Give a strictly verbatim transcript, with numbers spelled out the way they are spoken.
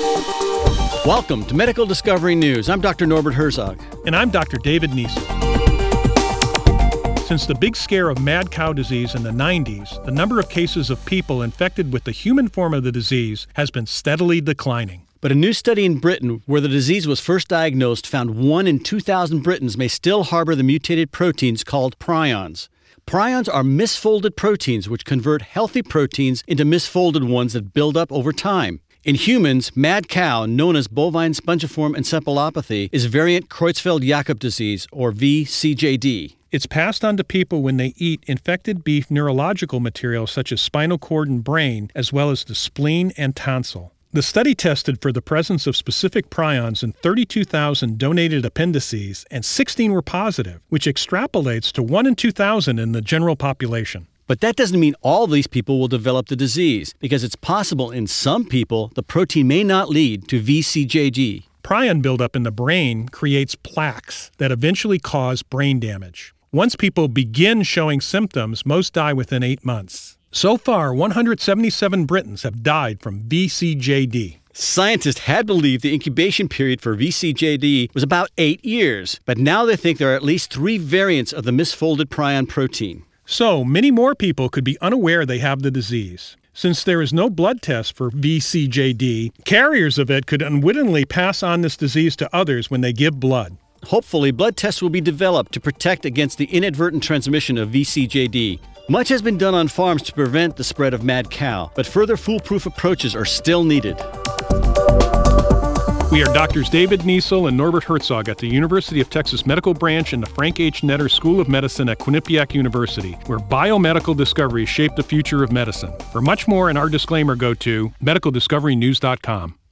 Welcome to Medical Discovery News. I'm Doctor Norbert Herzog. And I'm Doctor David Niesel. Since the big scare of mad cow disease in the nineties, the number of cases of people infected with the human form of the disease has been steadily declining. But a new study in Britain, where the disease was first diagnosed, found one in two thousand Britons may still harbor the mutated proteins called prions. Prions are misfolded proteins which convert healthy proteins into misfolded ones that build up over time. In humans, mad cow, known as bovine spongiform encephalopathy, is variant Creutzfeldt-Jakob disease, or V C J D. It's passed on to people when they eat infected beef neurological material such as spinal cord and brain, as well as the spleen and tonsil. The study tested for the presence of specific prions in thirty-two thousand donated appendices, and sixteen were positive, which extrapolates to one in two thousand in the general population. But that doesn't mean all these people will develop the disease, because it's possible in some people the protein may not lead to V C J D. Prion buildup in the brain creates plaques that eventually cause brain damage. Once people begin showing symptoms, most die within eight months. So far, one hundred seventy-seven Britons have died from V C J D. Scientists had believed the incubation period for V C J D was about eight years, but now they think there are at least three variants of the misfolded prion protein. So, many more people could be unaware they have the disease. Since there is no blood test for V C J D, carriers of it could unwittingly pass on this disease to others when they give blood. Hopefully, blood tests will be developed to protect against the inadvertent transmission of V C J D. Much has been done on farms to prevent the spread of mad cow, but further foolproof approaches are still needed. We are Doctors David Niesel and Norbert Herzog at the University of Texas Medical Branch and the Frank H. Netter School of Medicine at Quinnipiac University, where biomedical discoveries shape the future of medicine. For much more and our disclaimer, go to medical discovery news dot com.